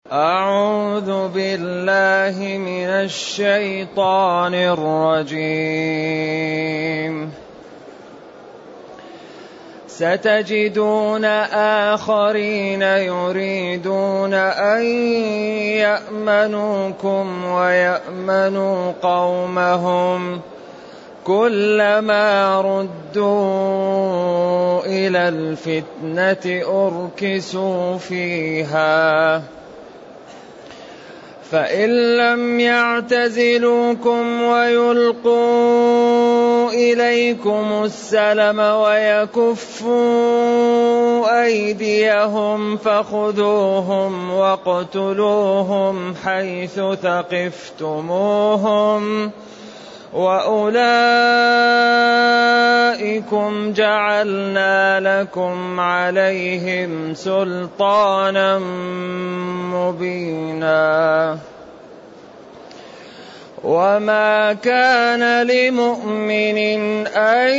أعوذ بالله من الشيطان الرجيم. ستجدون آخرين يريدون أن يأمنوكم ويأمنوا قومهم كلما ردوا إلى الفتنة أركسوا فيها فإن لم يعتزلوكم ويلقوا إليكم السلم ويكفوا أيديهم فخذوهم واقتلوهم حيث ثقفتموهم وأولئكم جعلنا لكم عليهم سلطانا مبينا. وما كان لمؤمن أن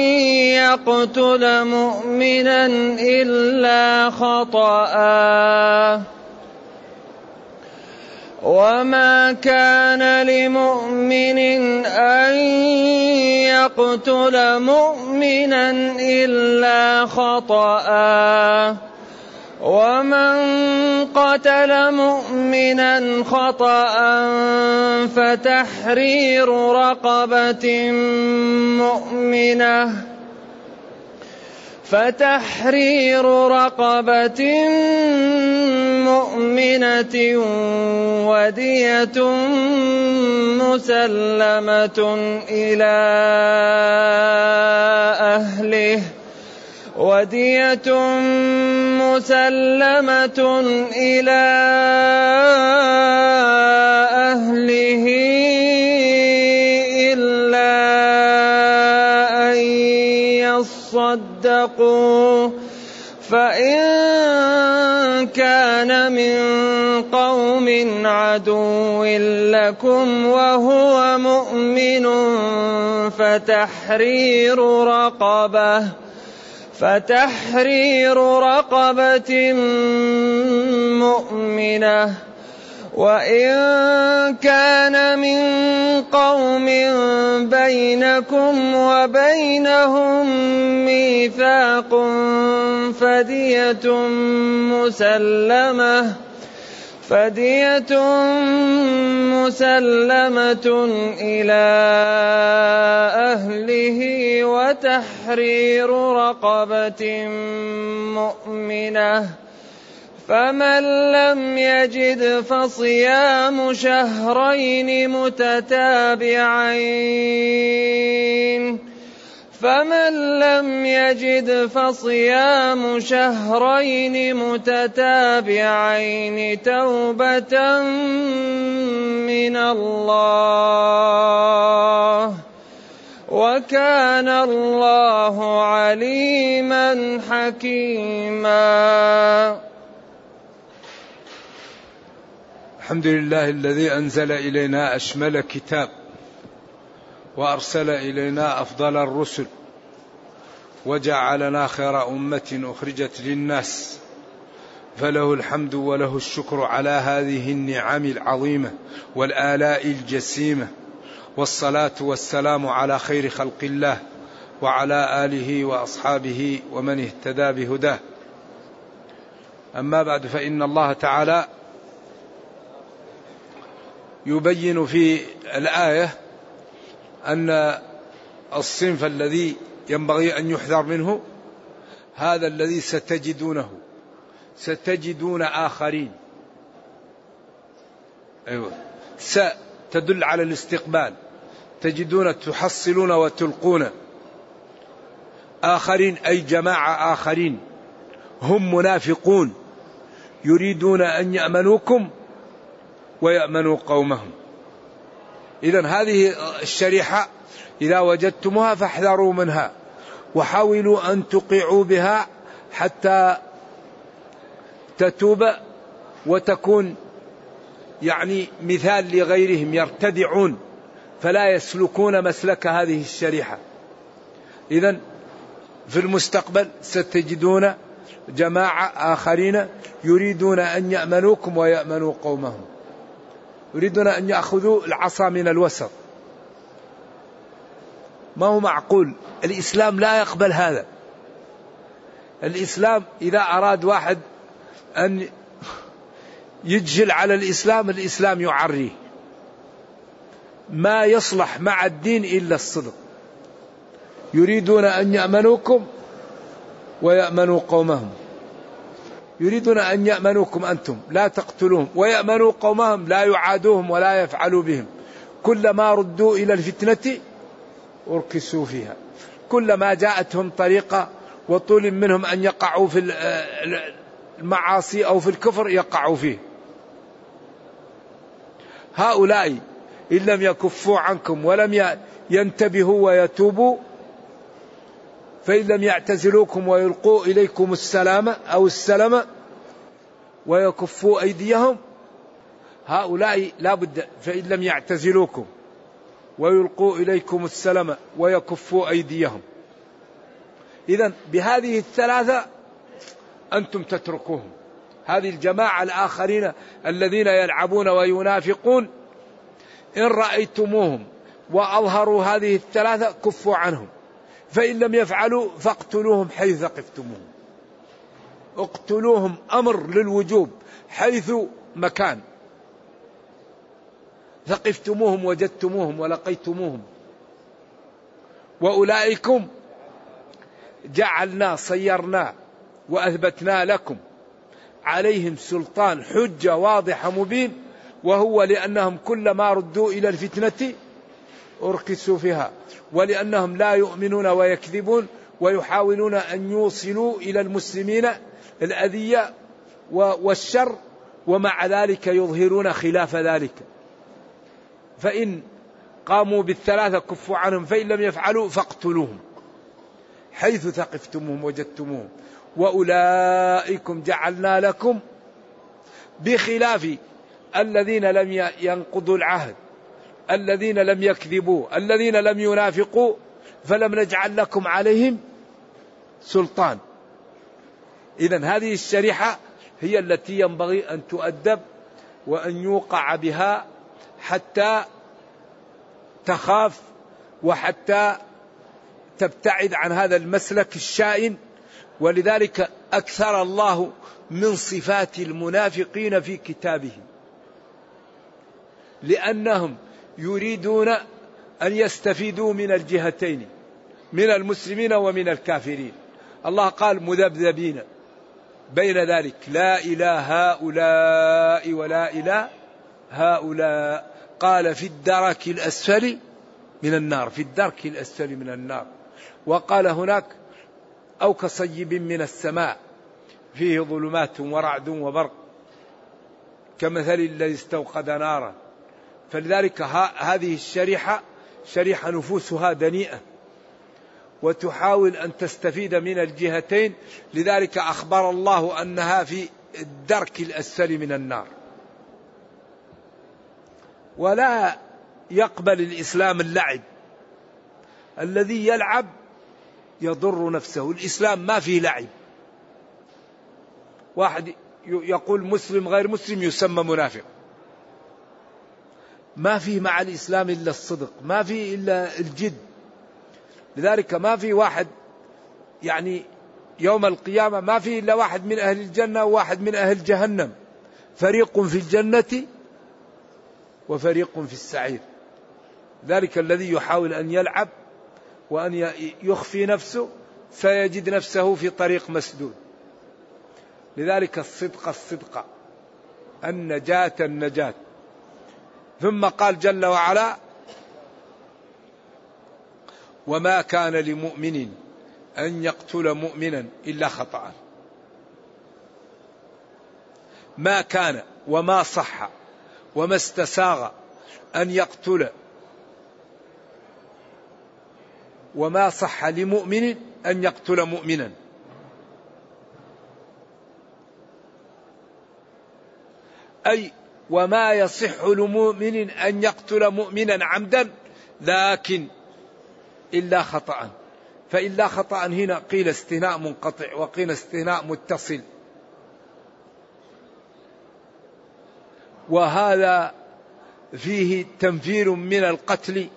يقتل مؤمنا إلا خطأ وما كان لمؤمن أن يقتل مؤمنا إلا خطأ ومن قتل مؤمنا خطأ فتحرير رقبة مؤمنة ودية مسلمة إلى أهله إلا أن يصدقوا فإن كان من قوم عدو لكم وهو مؤمن فتحرير رقبة مؤمنة وإن كان من قوم بينكم وبينهم ميثاق فدية مسلمة إلى أهله وتحرير رقبة مؤمنة فمن لم يجد فصيام شهرين متتابعين توبة من الله وكان الله عليما حكيما. الحمد لله الذي أنزل إلينا أشمل كتاب وأرسل إلينا أفضل الرسل وجعلنا خير أمة أخرجت للناس فله الحمد وله الشكر على هذه النعم العظيمة والآلاء الجسيمة والصلاة والسلام على خير خلق الله وعلى آله وأصحابه ومن اهتدى بهداه. أما بعد فإن الله تعالى يبين في الآية أن الصنف الذي ينبغي أن يحذر منه هذا الذي ستجدون آخرين. ستدل على الاستقبال، تجدون تحصلون وتلقون. آخرين أي جماعة آخرين هم منافقون يريدون أن يأمنوكم ويأمنوا قومهم. إذن هذه الشريحة إذا وجدتموها فاحذروا منها وحاولوا أن تقعوا بها حتى تتوب وتكون مثال لغيرهم يرتدعون فلا يسلكون مسلك هذه الشريحة. إذن في المستقبل ستجدون جماعة آخرين يريدون أن يأمنوكم ويأمنوا قومهم، يريدون أن يأخذوا العصا من الوسط. ما هو معقول، الإسلام لا يقبل هذا. الإسلام إذا أراد واحد أن يجهل على الإسلام، الإسلام يعريه. ما يصلح مع الدين إلا الصدق. يريدون أن يأمنوكم ويأمنوا قومهم، يريدون أن يأمنوكم أنتم لا تقتلوهم، ويأمنوا قومهم لا يعادوهم ولا يفعلوا بهم. كلما ردوا إلى الفتنة أركسوا فيها، كلما جاءتهم طريقة وطول منهم أن يقعوا في المعاصي أو في الكفر يقعوا فيه. هؤلاء إن لم يكفوا عنكم ولم ينتبهوا ويتوبوا، فإن لم يعتزلوكم ويلقوا إليكم السلام أو السلام ويكفوا أيديهم، هؤلاء لا بد. فإن لم يعتزلوكم ويلقوا إليكم السلام ويكفوا أيديهم، إذن بهذه الثلاثة أنتم تتركوهم. هذه الجماعة الآخرين الذين يلعبون وينافقون، إن رأيتموهم وأظهروا هذه الثلاثة كفوا عنهم، فإن لم يفعلوا فاقتلوهم حيث ثقفتموهم. اقتلوهم أمر للوجوب حيث مكان، ثقفتموهم وجدتموهم ولقيتموهم. وأولئكم جعلنا صيرنا وأثبتنا لكم عليهم سلطان حجة واضحة مبين، وهو لأنهم كلما ردوا إلى الفتنة أركسوا فيها، ولأنهم لا يؤمنون ويكذبون ويحاولون أن يوصلوا إلى المسلمين الأذية والشر، ومع ذلك يظهرون خلاف ذلك. فإن قاموا بالثلاثة كفوا عنهم، فإن لم يفعلوا فاقتلوهم حيث ثقفتموهم وجدتموهم. وأولئكم جعلنا لكم، بخلاف الذين لم ينقضوا العهد، الذين لم يكذبوا، الذين لم ينافقوا، فلم نجعل لكم عليهم سلطان. إذن هذه الشريحة هي التي ينبغي أن تؤدب وأن يوقع بها حتى تخاف وحتى تبتعد عن هذا المسلك الشائن. ولذلك أكثر الله من صفات المنافقين في كتابه، لأنهم يريدون أن يستفيدوا من الجهتين، من المسلمين ومن الكافرين. الله قال مذبذبين بين ذلك، لا إله هؤلاء ولا إله هؤلاء. قال في الدرك الأسفل من النار، في الدرك الأسفل من النار. وقال هناك أو كصيب من السماء فيه ظلمات ورعد وبرق كمثل الذي استوقد نارا. فلذلك هذه الشريحة شريحة نفوسها دنيئة وتحاول أن تستفيد من الجهتين، لذلك أخبر الله أنها في الدرك الأسفل من النار. ولا يقبل الإسلام اللعب، الذي يلعب يضر نفسه. الإسلام ما فيه لعب. واحد يقول مسلم غير مسلم يسمى منافق. ما فيه مع الإسلام إلا الصدق، ما فيه إلا الجد. لذلك ما في واحد يعني يوم القيامة ما فيه إلا واحد من أهل الجنة وواحد من أهل جهنم، فريق في الجنة وفريق في السعير. ذلك الذي يحاول أن يلعب وأن يخفي نفسه سيجد نفسه في طريق مسدود. لذلك الصدق الصدق، النجاة النجاة. ثم قال جل وعلا وما كان لمؤمن أن يقتل مؤمنا إلا خطأ. ما كان وما صح وما استساغ أن يقتل، وما صح لمؤمن أن يقتل مؤمنا. أي وما يصح لمؤمن أن يقتل مؤمنا عمدا، لكن إلا خطأ، فإلا خطأ هنا قيل استثناء منقطع وقيل استثناء متصل. وهذا فيه تنفير من القتل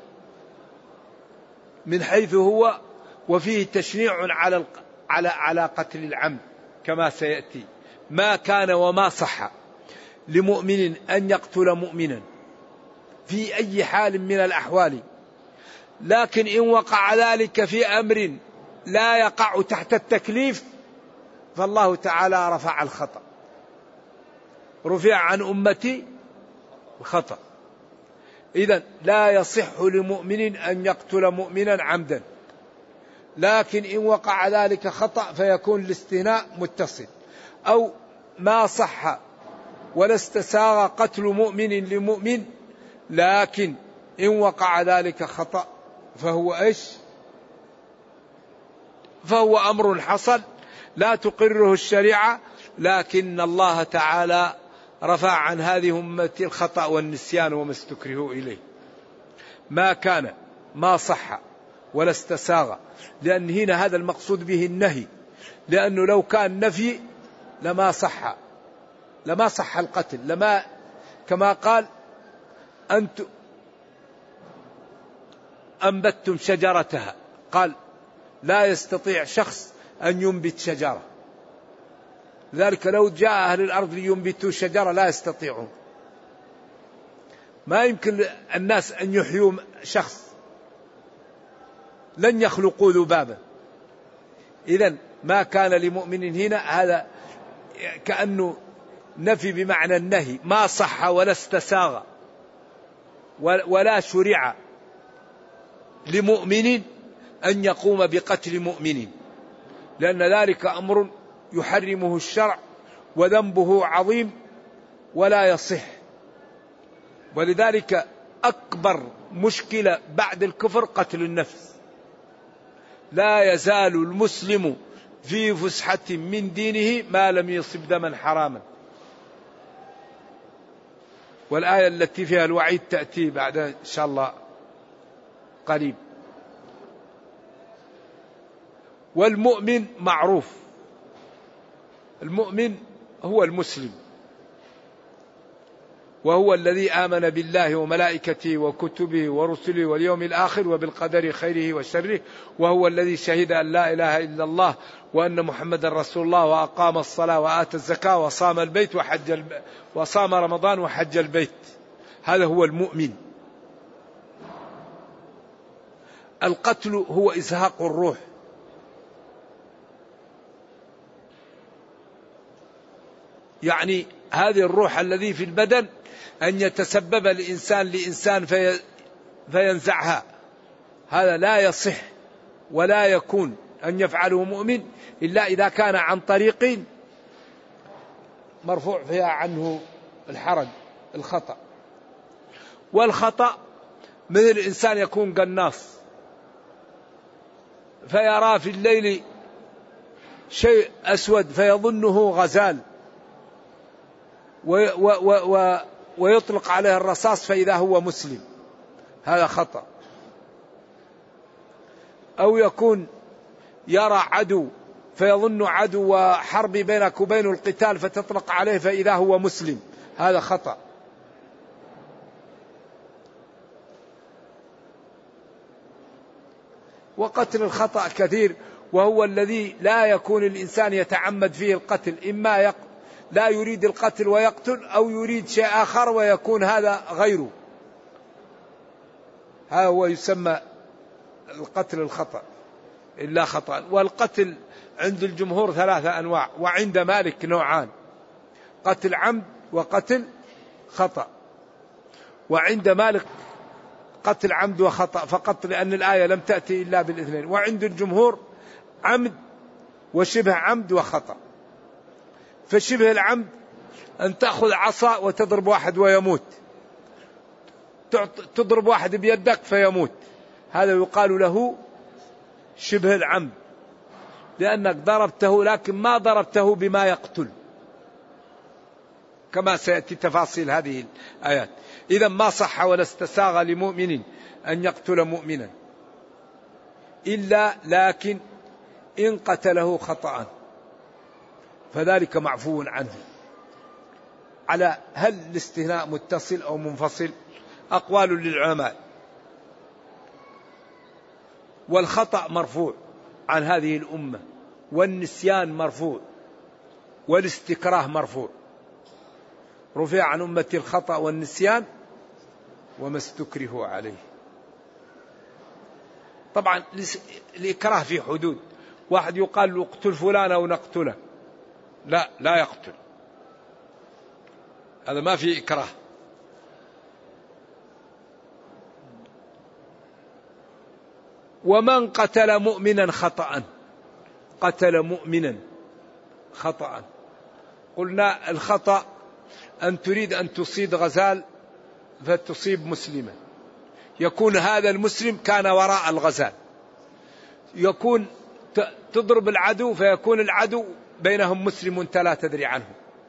من حيث هو، وفيه تشنيع على قتل العمد كما سيأتي. ما كان وما صح لمؤمن أن يقتل مؤمنا في أي حال من الأحوال، لكن إن وقع ذلك في أمر لا يقع تحت التكليف فالله تعالى رفع الخطأ، رفع عن أمتي الخطأ. إذن لا يصح لمؤمن أن يقتل مؤمنا عمدا، لكن إن وقع ذلك خطأ فيكون الاستثناء متصل. أو ما صح ولا استساغ قتل مؤمن لمؤمن، لكن إن وقع ذلك خطأ فهو إيش؟ فهو أمر حصل لا تقره الشريعة، لكن الله تعالى رفع عن هذه أمتي الخطأ والنسيان وما استكرهوا إليه. ما كان ما صح ولا استساغ، لأن هنا هذا المقصود به النهي، لأنه لو كان نفي لما صح القتل، لما كما قال أنتم أنبتتم شجرتها، قال لا يستطيع شخص أن ينبت شجرة، ذلك لو جاء أهل الأرض لينبتوا شجرة لا يستطيعون. ما يمكن الناس أن يحيوا شخص، لن يخلقوا ذبابا. إذن ما كان لمؤمن هنا هذا كأنه نفي بمعنى النهي، ما صح ولا استساغ ولا شرع لمؤمن أن يقوم بقتل مؤمن، لأن ذلك أمر يحرمه الشرع وذنبه عظيم ولا يصح. ولذلك أكبر مشكلة بعد الكفر قتل النفس. لا يزال المسلم في فسحة من دينه ما لم يصب دما حراما. والآية التي فيها الوعيد تأتي بعد إن شاء الله قريب. والمؤمن معروف، المؤمن هو المسلم، وهو الذي آمن بالله وملائكته وكتبه ورسله واليوم الآخر وبالقدر خيره وشره، وهو الذي شهد أن لا إله إلا الله وأن محمد رسول الله وأقام الصلاة وآتى الزكاة وصام البيت وصام رمضان وحج البيت. هذا هو المؤمن. القتل هو إزهاق الروح، يعني هذه الروح الذي في البدن أن يتسبب الإنسان لإنسان فينزعها، هذا لا يصح ولا يكون أن يفعله مؤمن إلا إذا كان عن طريق مرفوع فيها عنه الحرج الخطأ. والخطأ مثل الإنسان يكون قناص فيرى في الليل شيء أسود فيظنه غزال ويطلق عليه الرصاص فإذا هو مسلم، هذا خطأ. أو يكون يرى عدو فيظن عدو وحرب بينك وبين القتال فتطلق عليه فإذا هو مسلم، هذا خطأ. وقتل الخطأ كثير، وهو الذي لا يكون الإنسان يتعمد فيه القتل، إما لا يريد القتل ويقتل، أو يريد شيء آخر ويكون هذا غيره، هذا هو يسمى القتل الخطأ إلا خطأ. والقتل عند الجمهور 3 أنواع، وعند مالك نوعان، قتل عمد وقتل خطأ. وعند مالك قتل عمد وخطأ فقط، لأن الآية لم تأتي إلا بالاثنين. وعند الجمهور عمد وشبه عمد وخطأ. فشبه العمد أن تأخذ عصا وتضرب واحد ويموت، تضرب واحد بيدك فيموت، هذا يقال له شبه العمد، لأنك ضربته لكن ما ضربته بما يقتل، كما سيأتي تفاصيل هذه الآيات. إذا ما صح ولا استساغ لمؤمن أن يقتل مؤمنا إلا لكن إن قتله خطأ فذلك معفو عنه. على هل الاستثناء متصل أو منفصل؟ أقوال للعلماء. والخطأ مرفوع عن هذه الأمة، والنسيان مرفوع، والاستكراه مرفوع. رفع عن أمة الخطأ والنسيان وما استكرهوا عليه. طبعا الإكراه في حدود. واحد يقال له اقتل فلان أو نقتله، لا يقتل، هذا ما في إكراه. ومن قتل مؤمنا خطأ، قتل مؤمنا خطأ. قلنا الخطأ أن تريد أن تصيد غزال فتصيب مسلما، يكون هذا المسلم كان وراء الغزال، يكون تضرب العدو فيكون العدو بينهم مسلم وانت لا تدري عنه.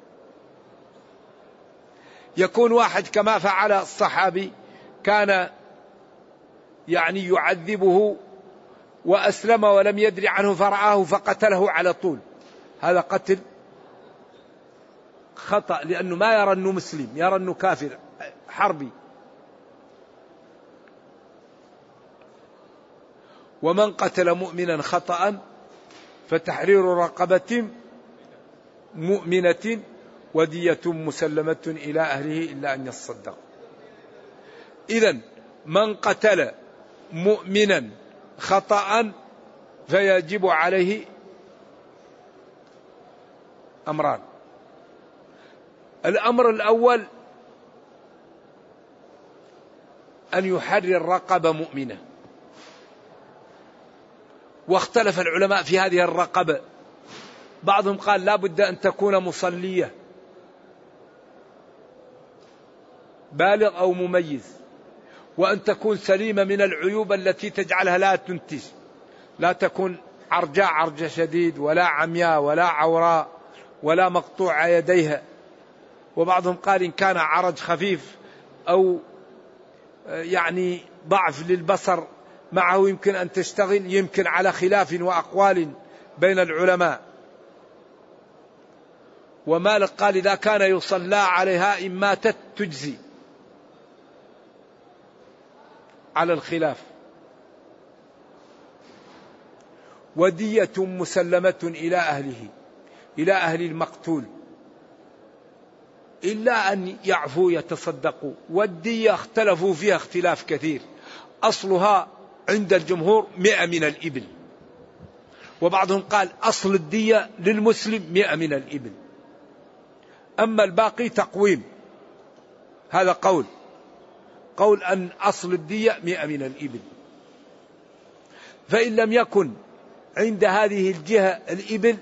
يكون واحد كما فعل الصحابي كان يعني يعذبه وأسلم ولم يدري عنه فرآه فقتله على طول، هذا قتل خطأ، لأنه ما يرى أنه مسلم، يرى أنه كافر حربي. ومن قتل مؤمنا خطأ فتحرير رقبة مؤمنة ودية مسلمة إلى أهله إلا أن يصدق. إذن من قتل مؤمنا خطأ فيجب عليه أمران. الأمر الأول أن يحرر رقبة مؤمنة، واختلف العلماء في هذه الرقبة. بعضهم قال لا بد أن تكون مصلية بالغ أو مميز، وأن تكون سليمة من العيوب التي تجعلها لا تنتج، لا تكون عرجاء عرج شديد ولا عمياء ولا عوراء ولا مقطوع يديها. وبعضهم قال إن كان عرج خفيف أو يعني ضعف للبصر معه يمكن أن تشتغل، يمكن على خلاف وأقوال بين العلماء. ومالك قال إذا كان يصلى عليها إن ماتت تجزي، على الخلاف. ودية مسلمة إلى أهله، إلى أهل المقتول، إلا أن يعفوا يتصدقوا. والدية اختلفوا فيها اختلاف كثير، أصلها عند الجمهور 100 من الإبل، وبعضهم قال أصل الدية للمسلم 100 من الإبل، أما الباقي تقويم. هذا قول أن أصل الدية 100 من الإبل. فإن لم يكن عند هذه الجهة الإبل،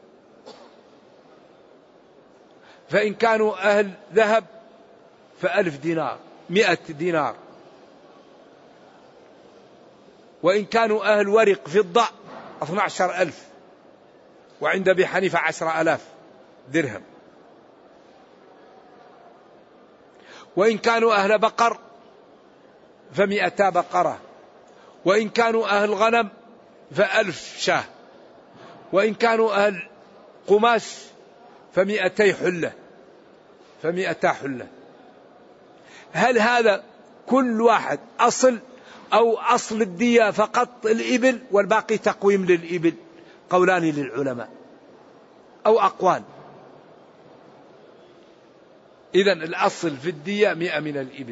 فإن كانوا أهل ذهب ف1000 دينار 100 دينار، وإن كانوا أهل ورق فضة 12,000، وعند أبي حنيفة 10,000 درهم. وإن كانوا أهل بقر ف200 بقرة، وإن كانوا أهل غنم ف1000 شاه، وإن كانوا أهل قماش ف200 حلة، ف200 حلة. هل هذا كل واحد أصل أو أصل الدية فقط الإبل والباقي تقويم للإبل؟ قولان للعلماء أو أقوال. إذن الأصل في الدية 100 من الإبل،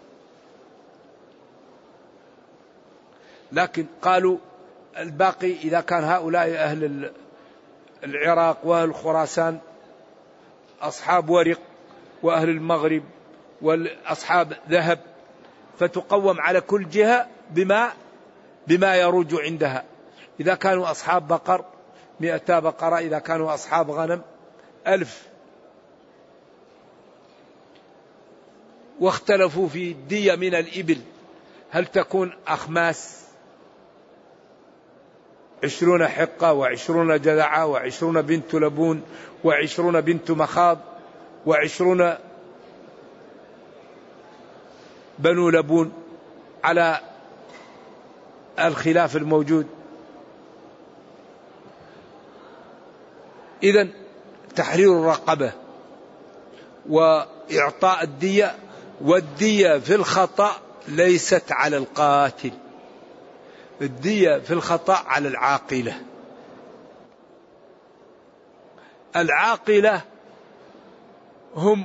لكن قالوا الباقي إذا كان هؤلاء أهل العراق وأهل خراسان أصحاب ورق، وأهل المغرب والأصحاب ذهب، فتقوم على كل جهة بما يروج عندها. إذا كانوا أصحاب بقر 200 بقرة، إذا كانوا أصحاب غنم 1000. واختلفوا في الدية من الإبل، هل تكون أخماس 20 حقة 20 جذعة 20 بنت لبون 20 بنت مخاض 20 بنو لبون، على الخلاف الموجود. إذن تحرير الرقبة وإعطاء الدية، والدية في الخطأ ليست على القاتل، الدية في الخطأ على العاقلة. العاقلة هم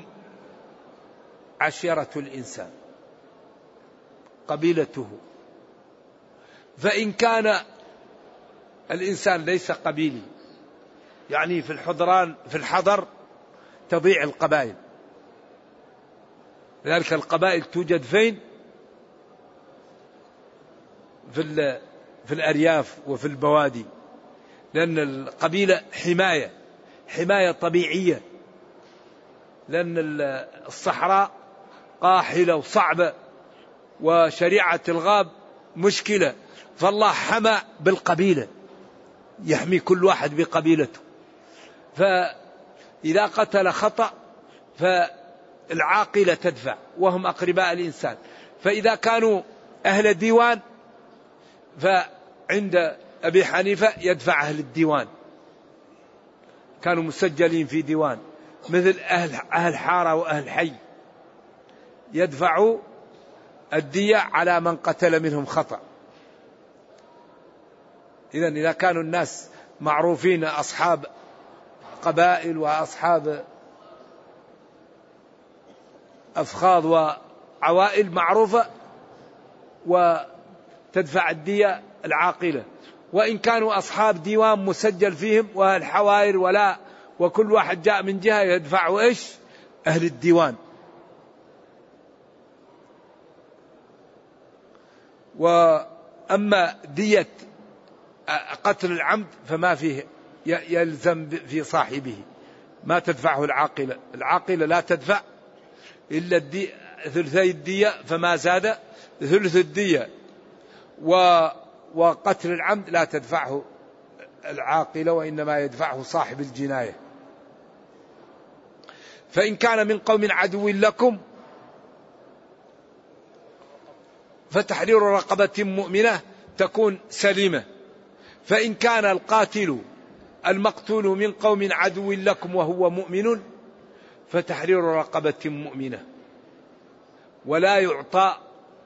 عشيرة الإنسان، قبيلته. فإن كان الإنسان ليس قبيلي، يعني في الحضر تضيع القبائل، لذلك القبائل توجد فين؟ في الأرياف وفي البوادي، لأن القبيلة حماية طبيعية، لأن الصحراء قاحلة وصعبة وشريعة الغاب مشكلة، فالله حمى بالقبيلة، يحمي كل واحد بقبيلته. فإذا قتل خطأ فالعاقلة تدفع وهم أقرباء الإنسان. فإذا كانوا أهل ديوان فعند أبي حنيفة يدفع أهل الديوان، كانوا مسجلين في ديوان، مثل أهل حارة وأهل حي يدفعوا الدية على من قتل منهم خطأ. إذن إذا كانوا الناس معروفين أصحاب قبائل وأصحاب أفخاذ وعوائل معروفة، وتدفع الدية العاقلة. وإن كانوا أصحاب ديوان مسجل فيهم والحوائر ولا، وكل واحد جاء من جهة يدفعوا إيش؟ أهل الديوان. وأما دية قتل العمد فما فيه يلزم في صاحبه، ما تدفعه العاقلة لا تدفع إلا ثلثي الدية، فما زاد ثلث الدية. وقتل العمد لا تدفعه العاقلة، وإنما يدفعه صاحب الجناية. فإن كان من قوم عدو لكم فتحرير رقبة مؤمنة تكون سليمة. فإن كان القاتل المقتول من قوم عدو لكم وهو مؤمن فتحرير رقبة مؤمنة. ولا يعطى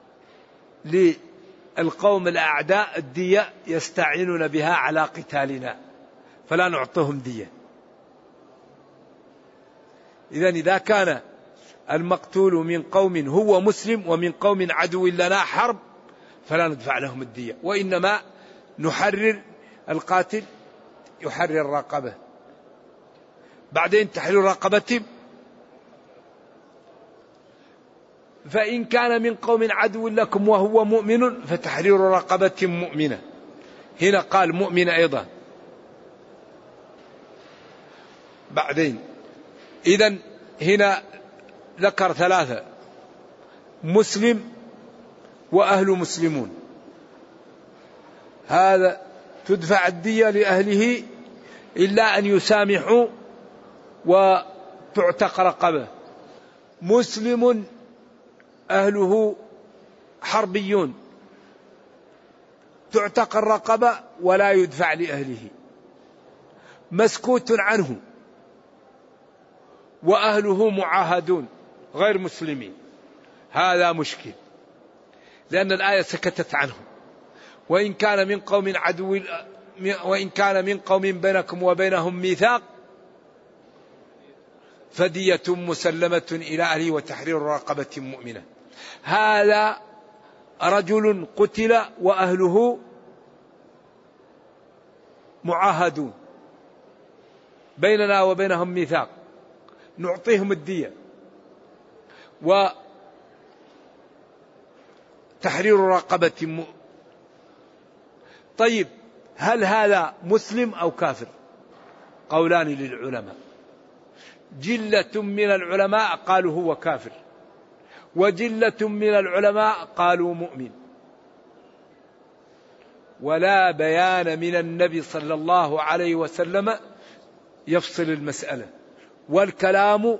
للقوم الأعداء الدية يستعينون بها على قتالنا، فلا نعطيهم دية. إذن إذا كان المقتول من قوم هو مسلم ومن قوم عدو لنا حرب فلا ندفع لهم الدية، وإنما نحرر القاتل يحرر الرقبة. بعدين تحرير رقبة. فإن كان من قوم عدو لكم وهو مؤمن فتحرير رقبة مؤمنة. هنا قال مؤمنة أيضا. بعدين إذن هنا ذكر ثلاثة: مسلم وأهل مسلمون، هذا تدفع الدية لأهله إلا أن يسامحوا وتعتق رقبة. مسلم أهله حربيون تعتق الرقبة ولا يدفع لأهله. مسكوت عنه وأهله معاهدون غير مسلمين، هذا مشكل لأن الآية سكتت عنه. وإن كان من قوم عدو، وإن كان من قوم بينكم وبينهم ميثاق فدية مسلمة إلى أهله وتحرير رقبة مؤمنة. هذا رجل قتل وأهله معاهدون بيننا وبينهم ميثاق، نعطيهم الدية وتحرير رقبة طيب، هل هذا مسلم أو كافر؟ قولان للعلماء. جلة من العلماء قالوا هو كافر، وجلة من العلماء قالوا مؤمن. ولا بيان من النبي صلى الله عليه وسلم يفصل المسألة، والكلام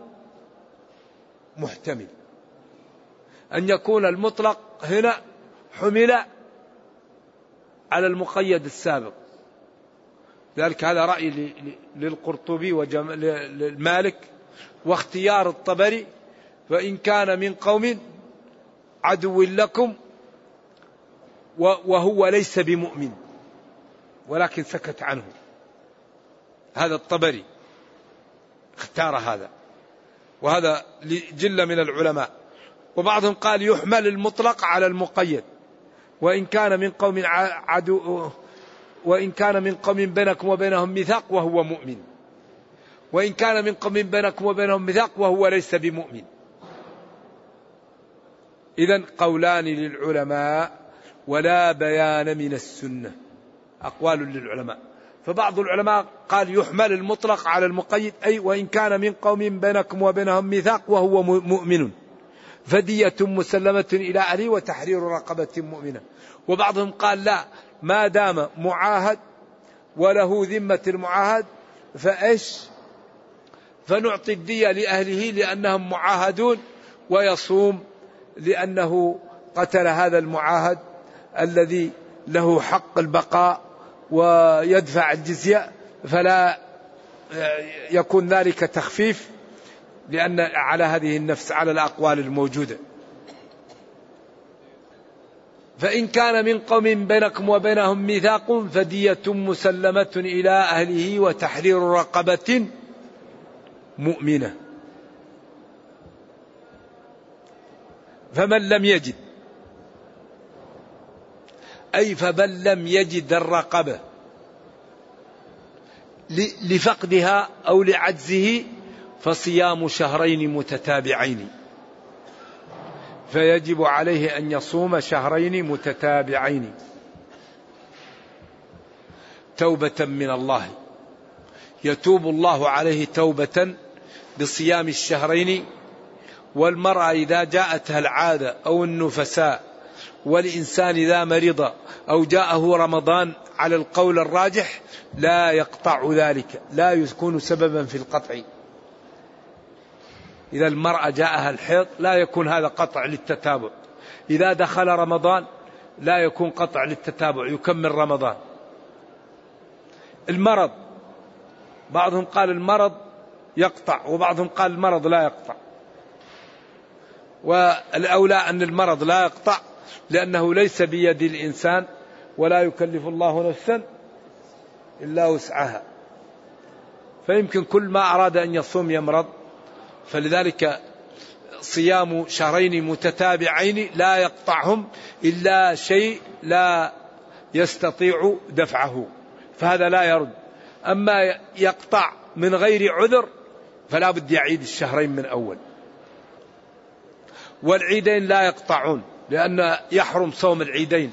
محتمل أن يكون المطلق هنا حمل على المقيد السابق. ذلك هذا رأي للقرطبي وللمالك، واختيار الطبري: فإن كان من قوم عدو لكم وهو ليس بمؤمن، ولكن سكت عنه. هذا الطبري اختار هذا، وهذا لجل من العلماء. وبعضهم قال يحمل المطلق على المقيد: وإن كان من قوم وإن كان من قوم بينكم وبينهم ميثاق وهو مؤمن، وإن كان من قوم بينكم وبينهم ميثاق وهو ليس بمؤمن. إذن قولان للعلماء ولا بيان من السنة، أقوال للعلماء. فبعض العلماء قال يحمل المطلق على المقيد، أي وإن كان من قوم بينكم وبينهم ميثاق وهو مؤمن فدية مسلمة إلى أهله وتحرير رقبة مؤمنة. وبعضهم قال لا، ما دام معاهد وله ذمة المعاهد فنعطي الدية لأهله لأنهم معاهدون، ويصوم لأنه قتل هذا المعاهد الذي له حق البقاء ويدفع الجزية، فلا يكون ذلك تخفيف لأن على هذه النفس على الأقوال الموجودة. فإن كان من قوم بينكم وبينهم ميثاق فدية مسلمة إلى أهله وتحرير رقبة مؤمنة. فمن لم يجد، أي فمن لم يجد الرقبة لفقدها أو لعجزه فصيام شهرين متتابعين، فيجب عليه أن يصوم شهرين متتابعين توبة من الله، يتوب الله عليه توبة بصيام الشهرين. والمرأة إذا جاءتها العادة أو النفساء، والإنسان إذا مرض أو جاءه رمضان، على القول الراجح لا يقطع ذلك، لا يكون سببا في القطع. إذا المرأة جاءها الحيض لا يكون هذا قطع للتتابع. إذا دخل رمضان لا يكون قطع للتتابع، يكمل رمضان. المرض، بعضهم قال المرض يقطع، وبعضهم قال المرض لا يقطع. والأولى أن المرض لا يقطع، لأنه ليس بيد الإنسان، ولا يكلف الله نفسا إلا وسعها. فيمكن كل ما أراد أن يصوم يمرض، فلذلك صيام شهرين متتابعين لا يقطعهم إلا شيء لا يستطيع دفعه، فهذا لا يرد. أما يقطع من غير عذر فلا بد يعيد الشهرين من أول. والعيدين لا يقطعون لأن يحرم صوم العيدين.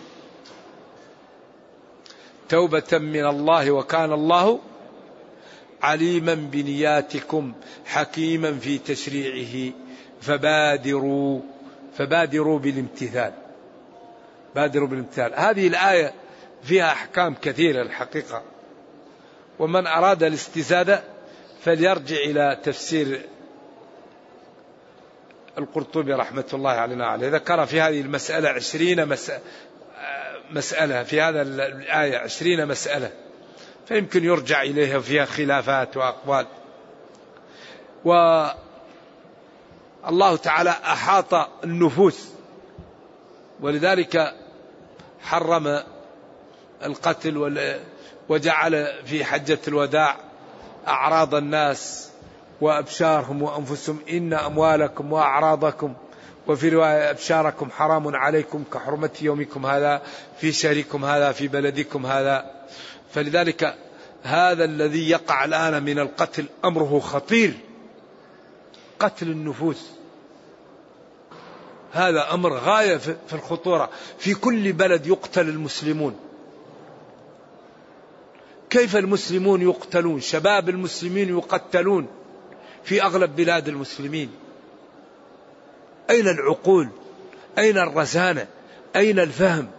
توبة من الله وكان الله عليما بنياتكم حكيما في تشريعه فبادروا بالامتثال. بادروا بالامتثال. هذه الآية فيها أحكام كثيرة الحقيقة، ومن أراد الاستزادة فليرجع إلى تفسير القرطبي رحمة الله عليه. ذكر في هذه المسألة 20 مسألة، في هذا الآية 20 مسألة، فيمكن يرجع إليها، فيها خلافات وأقوال. والله تعالى أحاط النفوس، ولذلك حرم القتل، وجعل في حجة الوداع أعراض الناس وأبشارهم وأنفسهم: إن أموالكم وأعراضكم، وفي رواية أبشاركم حرام عليكم كحرمة يومكم هذا في شهركم هذا في بلدكم هذا. فلذلك هذا الذي يقع الآن من القتل أمره خطير. قتل النفوس هذا أمر غاية في الخطورة. في كل بلد يقتل المسلمون. كيف المسلمون يقتلون؟ شباب المسلمين يقتلون في أغلب بلاد المسلمين. أين العقول؟ أين الرزانة؟ أين الفهم؟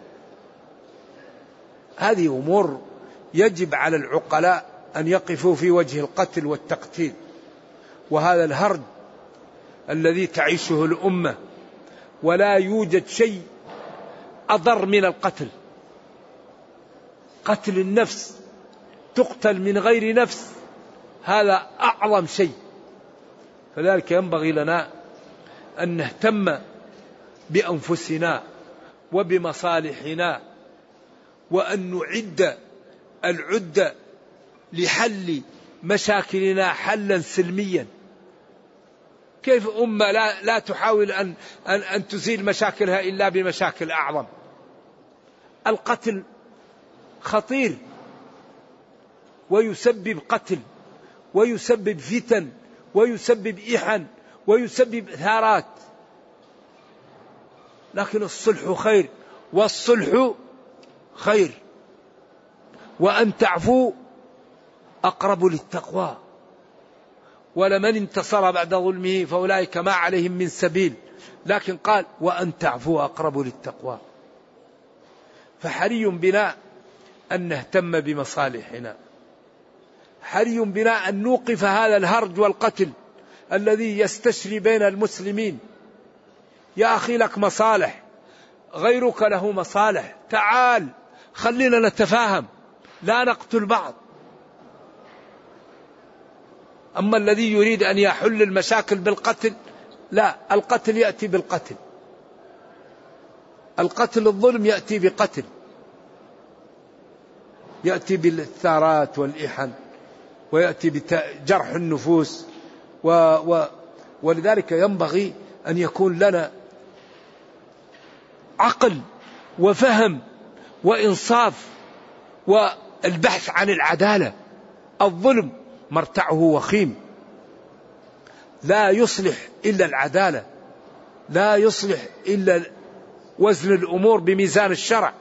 هذه أمور يجب على العقلاء أن يقفوا في وجه القتل والتقتيل، وهذا الهرج الذي تعيشه الأمة. ولا يوجد شيء أضر من القتل، قتل النفس، تقتل من غير نفس، هذا أعظم شيء. فذلك ينبغي لنا أن نهتم بأنفسنا وبمصالحنا، وأن نعد العدة لحل مشاكلنا حلا سلميا. كيف أمة لا تحاول أن تزيل مشاكلها إلا بمشاكل أعظم؟ القتل خطير، ويسبب قتل، ويسبب فتن، ويسبب إحن، ويسبب ثارات. لكن الصلح خير، والصلح خير، وأن تعفو أقرب للتقوى. ولمن انتصر بعد ظلمه فأولئك ما عليهم من سبيل، لكن قال وأن تعفو أقرب للتقوى. فحري بنا أن نهتم بمصالحنا، حري بنا أن نوقف هذا الهرج والقتل الذي يستشري بين المسلمين. يا أخي لك مصالح، غيرك له مصالح، تعال خلينا نتفاهم، لا نقتل بعض. أما الذي يريد أن يحل المشاكل بالقتل، لا، القتل يأتي بالقتل، القتل الظلم يأتي بقتل، يأتي بالثارات والإحن، ويأتي بجرح النفوس. ولذلك ينبغي أن يكون لنا عقل وفهم وإنصاف والبحث عن العدالة. الظلم مرتعه وخيم، لا يصلح إلا العدالة، لا يصلح إلا وزن الأمور بميزان الشرع،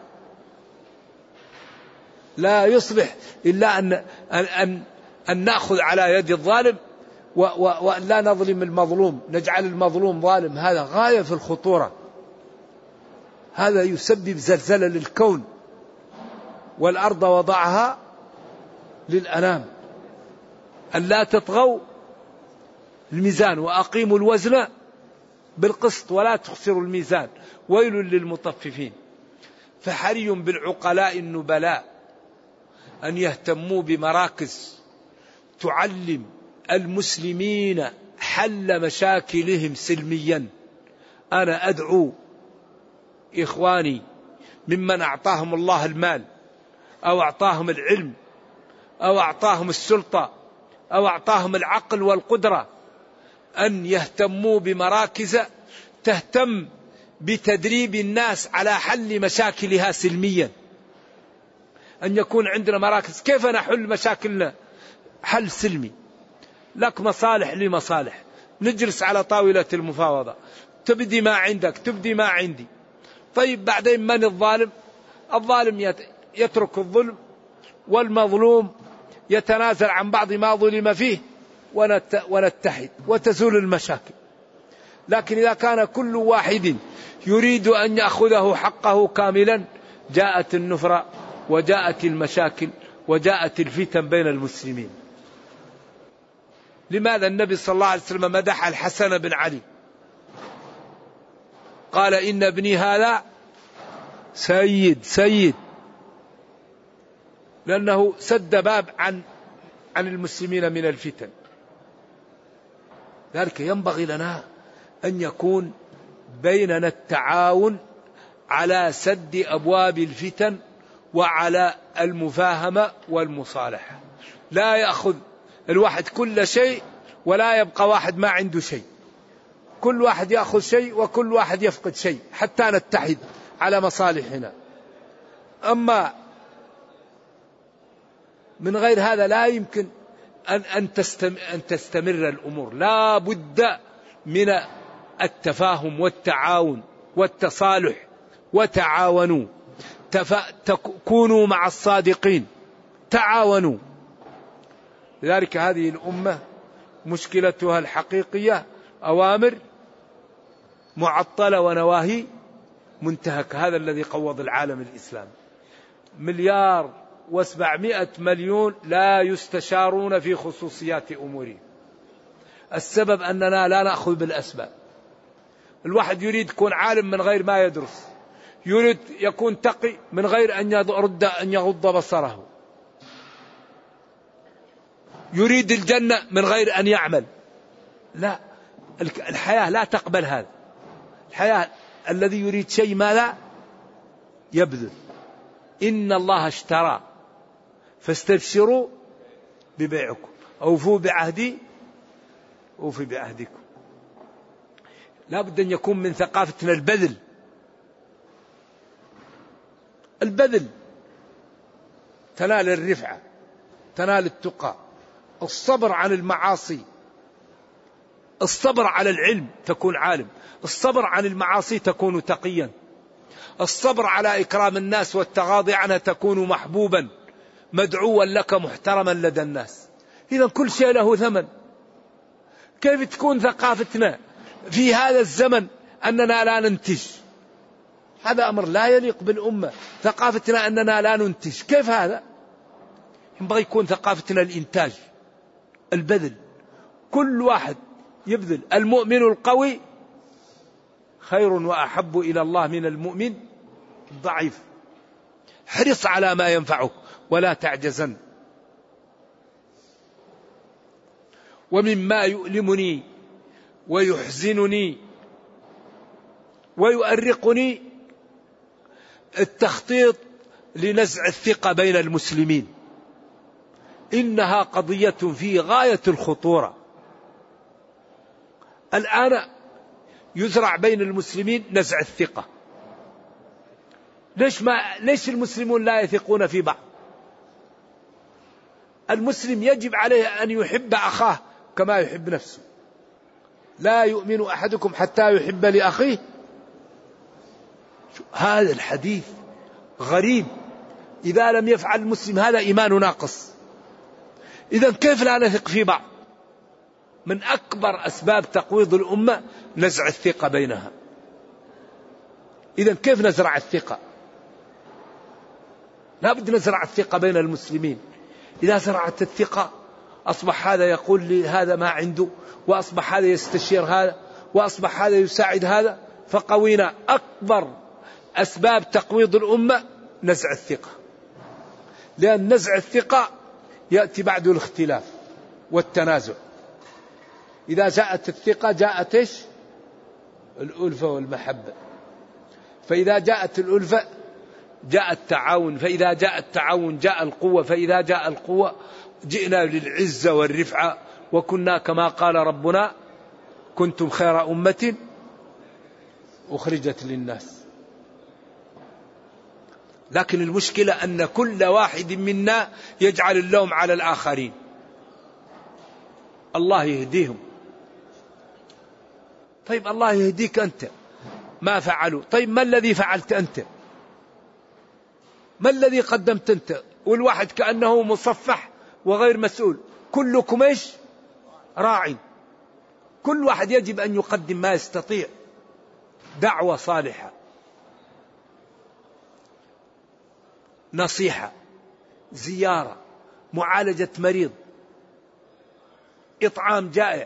لا يصلح إلا أن نأخذ على يد الظالم وأن لا نظلم المظلوم، نجعل المظلوم ظالم. هذا غاية في الخطورة، هذا يسبب زلزلة للكون. والأرض وضعها للأنام أن لا تطغوا الميزان وأقيموا الوزن بالقسط ولا تخسروا الميزان ويل للمطففين. فحري بالعقلاء النبلاء أن يهتموا بمراكز تعلم المسلمين حل مشاكلهم سلميا. أنا أدعو إخواني ممن أعطاهم الله المال أو أعطاهم العلم أو أعطاهم السلطة أو أعطاهم العقل والقدرة أن يهتموا بمراكز تهتم بتدريب الناس على حل مشاكلها سلميا. أن يكون عندنا مراكز كيف نحل مشاكلنا حل سلمي، لك مصالح لي مصالح، نجلس على طاولة المفاوضة، تبدي ما عندك تبدي ما عندي. طيب بعدين من الظالم؟ الظالم يترك الظلم، والمظلوم يتنازل عن بعض ما ظلم فيه، ونتحد وتزول المشاكل. لكن إذا كان كل واحد يريد أن يأخذه حقه كاملا، جاءت النفرة وجاءت المشاكل وجاءت الفتن بين المسلمين. لماذا النبي صلى الله عليه وسلم مدح الحسن بن علي؟ قال إن ابني هذا سيد، لأنه سد باب عن المسلمين من الفتن. ذلك ينبغي لنا أن يكون بيننا التعاون على سد أبواب الفتن وعلى المفاهمة والمصالحة. لا يأخذ الواحد كل شيء ولا يبقى واحد ما عنده شيء، كل واحد يأخذ شيء وكل واحد يفقد شيء حتى نتحد على مصالحنا. أما من غير هذا لا يمكن أن تستمر الأمور. لا بد من التفاهم والتعاون والتصالح. وتعاونوا، تكونوا مع الصادقين، تعاونوا. لذلك هذه الأمة مشكلتها الحقيقية أوامر معطلة ونواهي منتهكة. هذا الذي قوض العالم الإسلامي. 1,700,000,000 لا يستشارون في خصوصيات أمورهم. السبب أننا لا نأخذ بالأسباب. الواحد يريد يكون عالم من غير ما يدرس، يريد يكون تقي من غير أن يغض بصره، يريد الجنة من غير أن يعمل. لا، الحياة لا تقبل هذا. الحياة الذي يريد شيء ما لا يبذل. إن الله اشترى فاستبشروا ببيعكم أوفوا بعهدي أوفي بعهدكم. لا بد أن يكون من ثقافتنا البذل. البذل تنال الرفعة، تنال التقى، الصبر عن المعاصي، الصبر على العلم تكون عالم، الصبر عن المعاصي تكون تقيا، الصبر على إكرام الناس والتغاضي عنها تكون محبوبا مدعوا لك محترما لدى الناس. إذا كل شيء له ثمن. كيف تكون ثقافتنا في هذا الزمن أننا لا ننتج؟ هذا أمر لا يليق بالأمة. ثقافتنا أننا لا ننتج، كيف هذا؟ ينبغي يكون ثقافتنا الإنتاج، البذل. كل واحد يبذل. المؤمن القوي خير وأحب إلى الله من المؤمن الضعيف. حرص على ما ينفعك ولا تعجزن. ومما يؤلمني ويحزنني ويؤرقني التخطيط لنزع الثقة بين المسلمين. إنها قضية في غاية الخطورة. الآن يزرع بين المسلمين نزع الثقة. ليش المسلمون لا يثقون في بعض؟ المسلم يجب عليه أن يحب أخاه كما يحب نفسه. لا يؤمن أحدكم حتى يحب لأخيه. هذا الحديث غريب. إذا لم يفعل المسلم هذا إيمان ناقص. إذا كيف لا نثق في بعض؟ من أكبر أسباب تقويض الأمة نزع الثقة بينها. إذا كيف نزرع الثقة؟ لا بد نزرع الثقة بين المسلمين. إذا زرعت الثقة أصبح هذا يقول لي هذا ما عنده، وأصبح هذا يستشير هذا، وأصبح هذا يساعد هذا، فقوينا. أكبر أسباب تقويض الأمة نزع الثقة. لأن نزع الثقة يأتي بعد الاختلاف والتنازع. إذا جاءت الثقة جاءت إيش؟ الألفة والمحبة. فإذا جاءت الألفة جاء التعاون، فإذا جاء التعاون جاء القوة، فإذا جاء القوة جئنا للعزة والرفعة. وكنا كما قال ربنا كنتم خير أمة أخرجت للناس. لكن المشكلة أن كل واحد منا يجعل اللوم على الآخرين. الله يهديهم. طيب الله يهديك أنت، ما فعلوا. طيب ما الذي فعلت أنت؟ ما الذي قدمت أنت؟ والواحد كأنه مصفح وغير مسؤول. كلكم إيش؟ راع. كل واحد يجب أن يقدم ما يستطيع. دعوة صالحة، نصيحة، زيارة، معالجة مريض، إطعام جائع،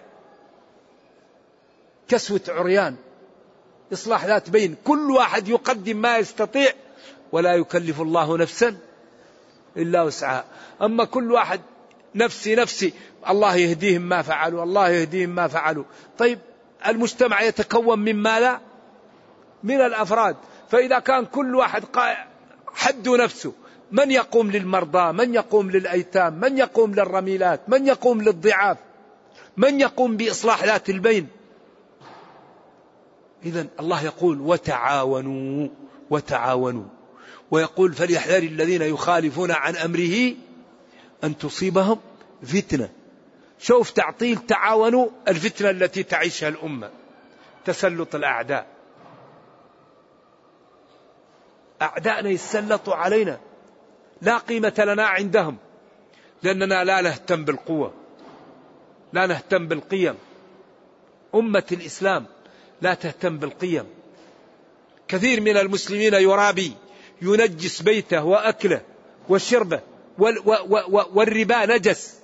كسوة عريان، إصلاح ذات بين. كل واحد يقدم ما يستطيع، ولا يكلف الله نفسا إلا وسعها. أما كل واحد نفسي نفسي، الله يهديهم ما فعلوا، الله يهديهم ما فعلوا. طيب المجتمع يتكون من ماذا؟ من الأفراد. فإذا كان كل واحد حد نفسه، من يقوم للمرضى، من يقوم للأيتام، من يقوم للرميلات، من يقوم للضعاف، من يقوم بإصلاح ذات البين. إذن الله يقول وتعاونوا وتعاونوا، ويقول فليحذر الذين يخالفون عن أمره أن تصيبهم فتنة. شوف تعطيل تعاونوا، الفتنة التي تعيشها الأمة، تسلط الأعداء. أعداءنا يسلطوا علينا، لا قيمة لنا عندهم، لأننا لا نهتم بالقوة، لا نهتم بالقيم. أمة الإسلام لا تهتم بالقيم. كثير من المسلمين يرابي، ينجس بيته وأكله وشربه، والربا نجس.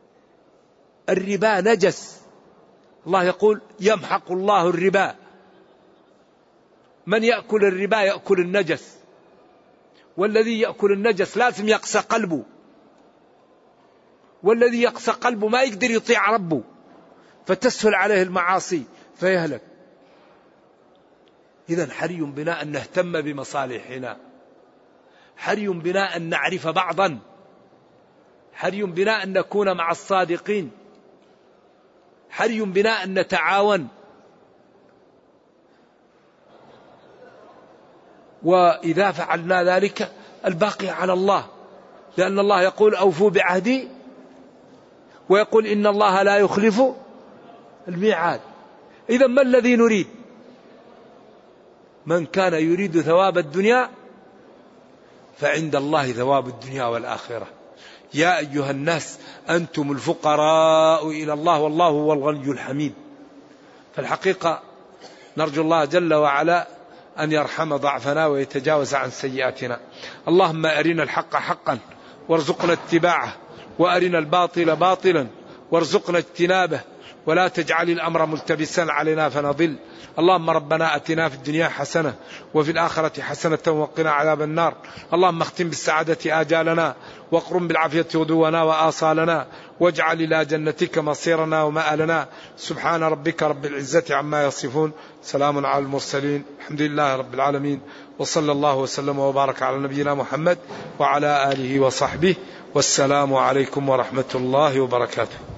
الربا نجس. الله يقول يمحق الله الربا من يأكل الربا يأكل النجس، والذي يأكل النجس لازم يقسى قلبه، والذي يقسى قلبه ما يقدر يطيع ربه فتسهل عليه المعاصي فيهلك. إذن حري بنا أن نهتم بمصالحنا، حري بنا أن نعرف بعضا، حري بنا أن نكون مع الصادقين، حري بنا أن نتعاون. وإذا فعلنا ذلك الباقي على الله، لأن الله يقول أوفوا بعهدي، ويقول إن الله لا يخلف الميعاد. إذا ما الذي نريد؟ من كان يريد ثواب الدنيا فعند الله ثواب الدنيا والآخرة. يا أيها الناس أنتم الفقراء إلى الله والله هو الغني الحميد. فالحقيقة نرجو الله جل وعلا أن يرحم ضعفنا ويتجاوز عن سيئاتنا. اللهم أرنا الحق حقا وارزقنا اتباعه، وأرنا الباطل باطلا وارزقنا اجتنابه، ولا تجعل الأمر ملتبسا علينا فنضل. اللهم ربنا أتنا في الدنيا حسنة وفي الآخرة حسنة وقنا عذاب النار. اللهم اختم بالسعادة آجالنا، واقرم بالعافية غدونا وآصالنا، واجعل إلى جنتك مصيرنا ومآلنا. سبحان ربك رب العزة عما يصفون، سلام على المرسلين، الحمد لله رب العالمين، وصلى الله وسلم وبارك على نبينا محمد وعلى آله وصحبه، والسلام عليكم ورحمة الله وبركاته.